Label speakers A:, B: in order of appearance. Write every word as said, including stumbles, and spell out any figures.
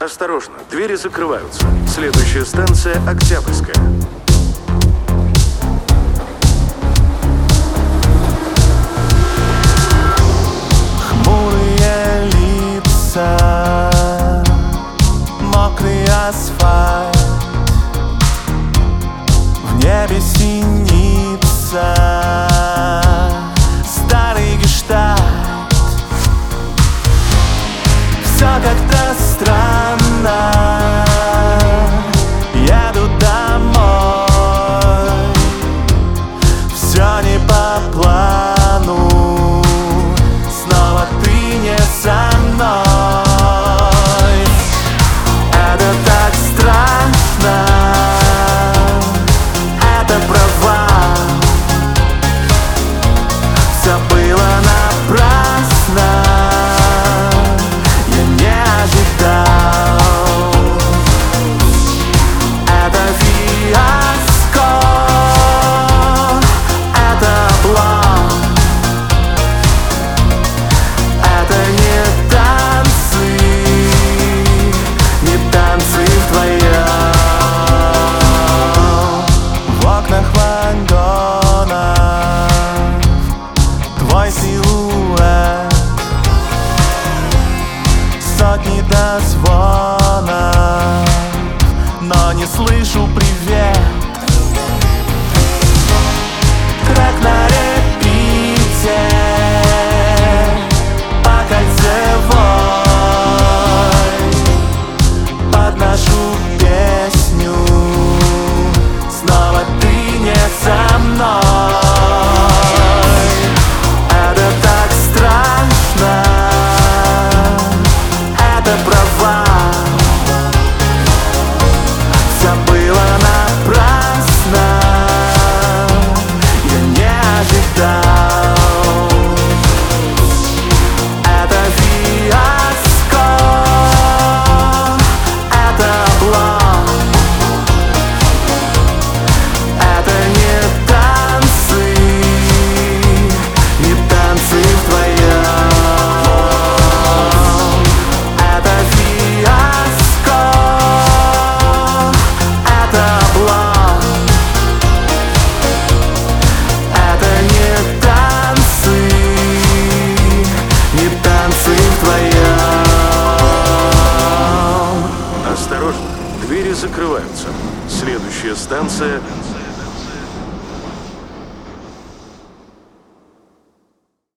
A: Осторожно, двери закрываются. Следующая станция — Октябрьская.
B: Хмурые лица, мокрый асфальт, в небе синица, старый гештальт. Все как-то странно, еду домой, все не по плану, снова ты не со мной. Это так страшно, это провал, все было напрасно. Силуэт, сотни дозвонов, но не слышу привет. Трек на репите, по кольцевой подношу песню, снова ты не со мной.
A: Осторожно, двери закрываются. Следующая станция